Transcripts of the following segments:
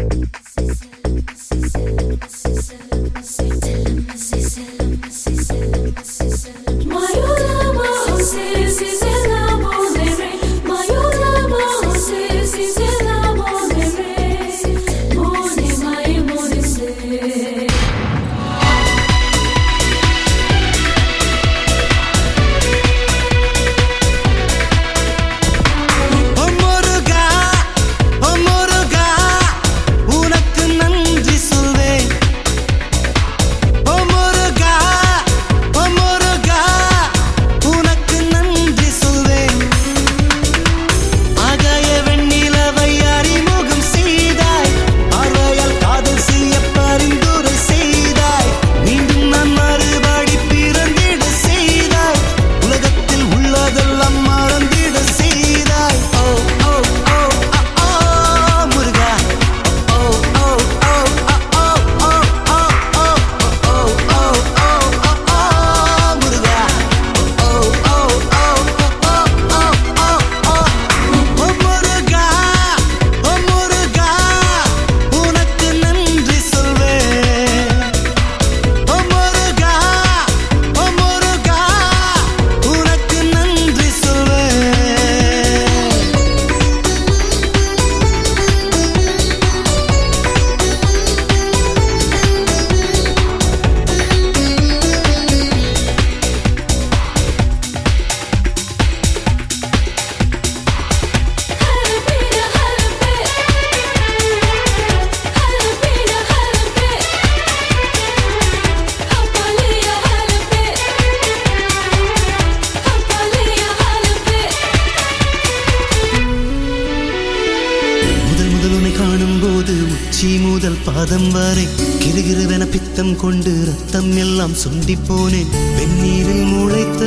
முதல் பாதம் வரை கிருகிருவென பித்தம் கொண்டு ரத்தம் எல்லாம் சுண்டி போனேன். வெந்நீரில் முளைத்த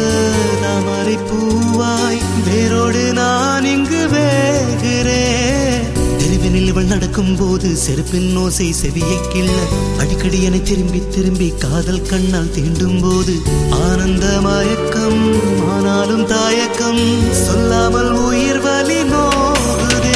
தாமரை பூவாய் வேரோடு நான் இங்கு வேகிறேன். தெருவினில் இவள் நடக்கும் போது செருப்பின் ஓசை செவியை கிள்ள அடிக்கடி என திரும்பி திரும்பி காதல் கண்ணால் தீண்டும் போது ஆனந்த மயக்கம் ஆனாலும் தாயக்கம் சொல்லாமல் உயிர் வலி நோகுதே.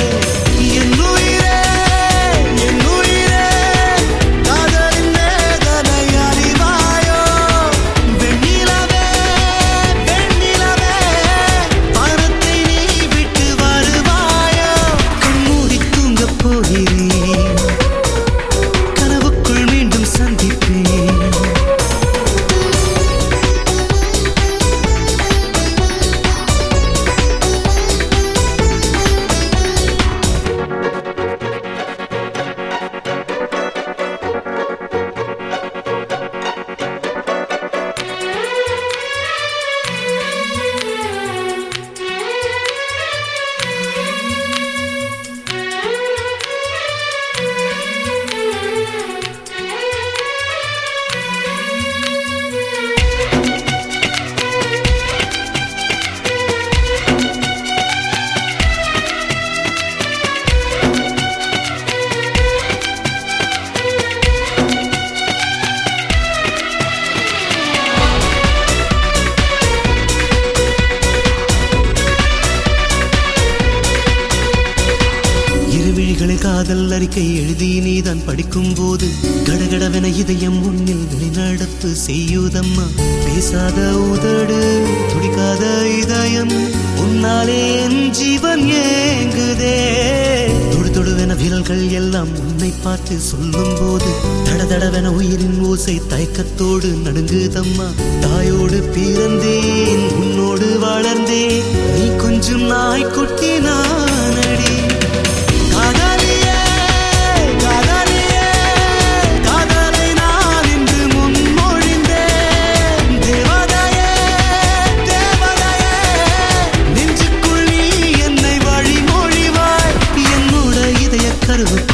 காதல் அறிக்கை எழுதி நீதான் படிக்கும் போது கடகடவென இதயம் உன்னில் வெளிநடப்பு செய்யுதம்மா. பேசாத உதடு துடிக்காத இதயம் உன்னாலே என் ஜீவன் ஏங்குதே. தொடு தொடுவென விரல்கள் எல்லாம் உன்னை பார்த்து சொல்லும் போது தடதடவென உயிரின் ஓசை தயக்கத்தோடு நடுங்குதம்மா. தாயோடு பிறந்தேன் உன்னோடு வளர்ந்தேன் நீ கொஞ்சம் நாய்க்குட்டி நானடி. கருவு